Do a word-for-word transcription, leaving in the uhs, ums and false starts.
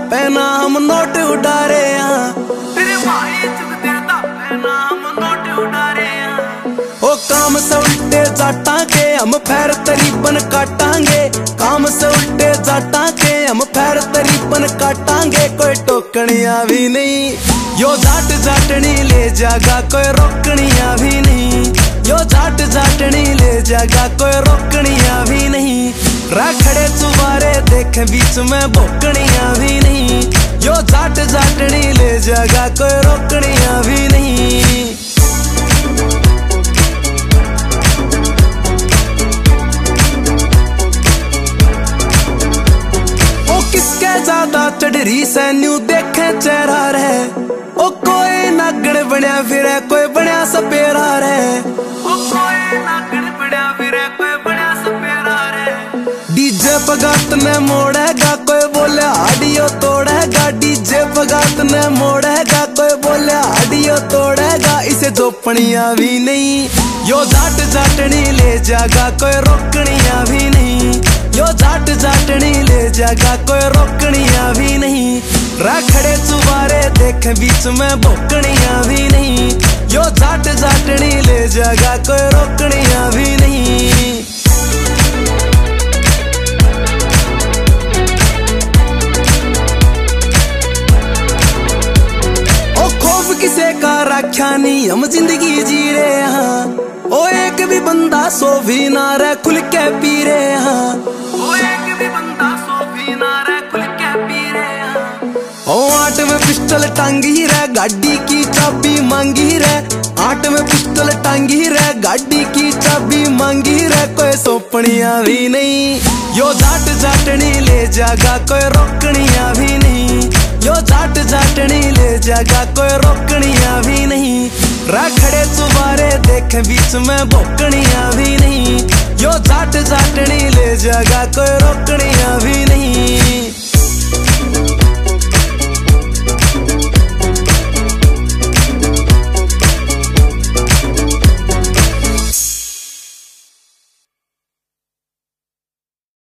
पहना हम नोट उड़ा रहे हैं, तेरे भाई चुक देता पहना हम नोट उड़ा रहे हैं। ओ काम से उल्टे जाटा के हम फैर तरीपन काटांगे, काम से उल्टे जाटा के हम फैर तरीपन काटांगे। कोई टोकनिया भी नहीं, यो जाट जाटनी ले जागा कोई रोकनिया भी नहीं, यो जाट जाटनी ले जागा कोई रोकनिया भी नहीं। राखड़े चुबारे देखे बीच में भोकनिया भी नहीं, यो जाट जाटनी ले जागा कोई रोकनिया भी नहीं। ओ किसके ज्यादा चढ़री से न्यू देखे चेहरा रे, ओ कोई नागड़ बनया फिरे कोई बनया सपेरा रे, ओ कोई नागड़ बनया फिरे कोई बनया सपेरा रे। डीजे पगात ने मोड़ेगा कोई बोले हाडियो तोड़ेगा, डीजे पगात ने मोड़ेगा कोई बोले हाडियो तोड़ेगा। इसे जोपनिया भी नहीं, यो जाट जाटनी ले जागा कोई रोकनिया भी नहीं, यो जाट जाटनी ले जागा कोई रोकनिया भी नहीं। राखड़े चुबारे देखे बीच में भोकनिया भी नहीं, यो जाट जाटनी ले जागा कोई रोकनिया भी नहीं। ओ खौफ किसे का रखा नहीं, हम जिंदगी जी रहे हैं। ओ एक भी बंदा सो भी ना रे खुल के पी रहे हैं, ओ एक भी बंदा सो भी ना रे खुल के पी रहे हैं। ओ आठ में पिस्टल टांगी रे गाड़ी की चाबी मांगी रे, आठ में पिस्टल टांगी रे गाड़ी की चाबी मांगी रे। कोई सोपनिया भी नहीं, यो जाट जाटनी ले जागा कोई रोकनिया भी नहीं, यो जाट जाटनी ले जागा कोई रोकनिया भी नहीं। राखड़े चुबारे देखे बीच में भोकनिया भी नहीं, यो जाट जाटनी ले जागा कोई रोकनिया भी नहीं।